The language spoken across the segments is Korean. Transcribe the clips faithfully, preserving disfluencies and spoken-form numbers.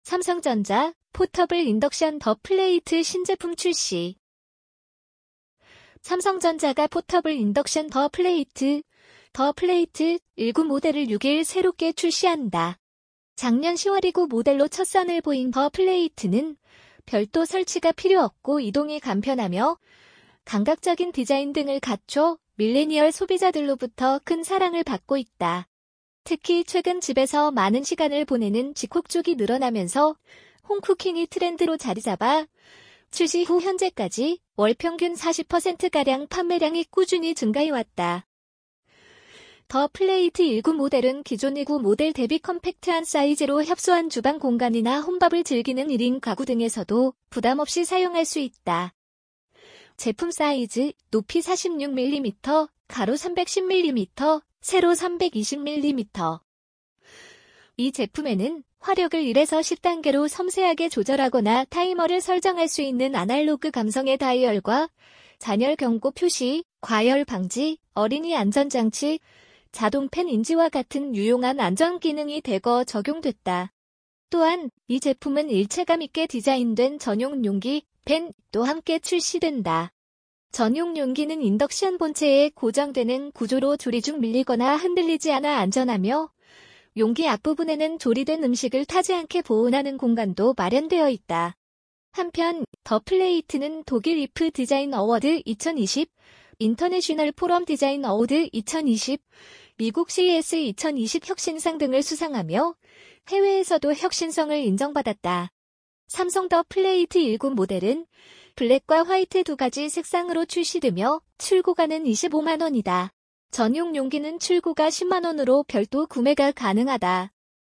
삼성전자 포터블 인덕션 더 플레이트 신제품 출시. 삼성전자가 포터블 인덕션 더 플레이트, 더 플레이트 십구 모델을 육 일 새롭게 출시한다. 작년 시월이구 모델로 첫 선을 보인 더 플레이트는 별도 설치가 필요 없고 이동이 간편하며 감각적인 디자인 등을 갖춰 밀레니얼 소비자들로부터 큰 사랑을 받고 있다. 특히 최근 집에서 많은 시간을 보내는 집콕 쪽이 늘어나면서 홈쿠킹이 트렌드로 자리 잡아 출시 후 현재까지 월 평균 사십 퍼센트가량 판매량이 꾸준히 증가해왔다. 더 플레이트 십구 모델은 기존 십구 모델 대비 컴팩트한 사이즈로 협소한 주방 공간이나 혼밥을 즐기는 일 인 가구 등에서도 부담 없이 사용할 수 있다. 제품 사이즈, 높이 사십육 밀리미터, 가로 삼백십 밀리미터, 세로 삼백이십 밀리미터. 이 제품에는 화력을 일에서 십 단계로 섬세하게 조절하거나 타이머를 설정할 수 있는 아날로그 감성의 다이얼과 잔열 경고 표시, 과열 방지, 어린이 안전장치, 자동 팬 인지와 같은 유용한 안전 기능이 대거 적용됐다. 또한 이 제품은 일체감 있게 디자인된 전용 용기, 팬도 함께 출시된다. 전용 용기는 인덕션 본체에 고정되는 구조로 조리 중 밀리거나 흔들리지 않아 안전하며 용기 앞부분에는 조리된 음식을 타지 않게 보온하는 공간도 마련되어 있다. 한편 더 플레이트는 독일 이프 디자인 어워드 이천이십, 인터내셔널 포럼 디자인 어워드 이천이십, 미국 씨이에스 이천이십 혁신상 등을 수상하며 해외에서도 혁신성을 인정받았다. 삼성 더 플레이트 십구 모델은 블랙과 화이트 두 가지 색상으로 출시되며 출고가는 이십오만 원이다. 전용 용기는 출고가 십만 원으로 별도 구매가 가능하다.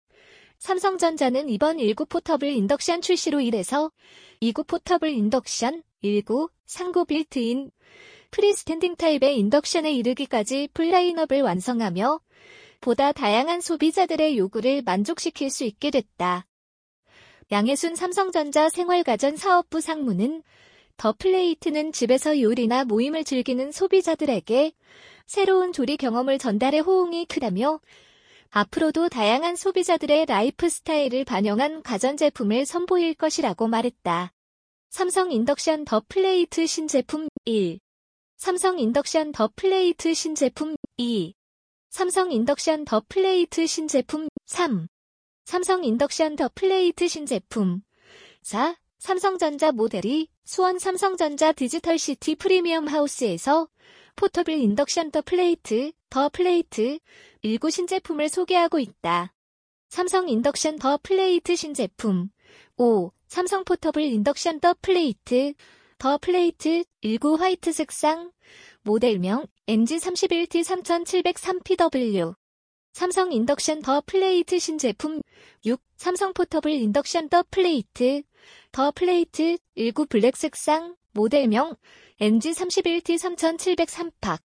삼성전자는 이번 십구 포터블 인덕션 출시로 인해서 십구 포터블 인덕션, 십구, 상고 빌트인, 프리스탠딩 타입의 인덕션에 이르기까지 풀라인업을 완성하며 보다 다양한 소비자들의 요구를 만족시킬 수 있게 됐다. 양혜순 삼성전자 생활가전 사업부 상무는 더 플레이트는 집에서 요리나 모임을 즐기는 소비자들에게 새로운 조리 경험을 전달해 호응이 크다며 앞으로도 다양한 소비자들의 라이프 스타일을 반영한 가전제품을 선보일 것이라고 말했다. 삼성 인덕션 더 플레이트 신제품 일. 삼성 인덕션 더 플레이트 신제품 이. 삼성 인덕션 더 플레이트 신제품 삼. 삼성 인덕션 더 플레이트 신제품 사. 삼성전자 모델이 수원 삼성전자 디지털시티 프리미엄 하우스에서 포터블 인덕션 더 플레이트, 더 플레이트 십구 신제품을 소개하고 있다. 삼성 인덕션 더 플레이트 신제품 오. 삼성 포터블 인덕션 더 플레이트, 더 플레이트 십구 화이트 색상, 모델명 엠지 삼십일 티 삼칠공삼 피더블유. 삼성 인덕션 더 플레이트 신제품 육. 삼성 포터블 인덕션 더 플레이트, 더 플레이트 십구 블랙 색상, 모델명 엠지 삼십일 티 삼칠공삼 팍.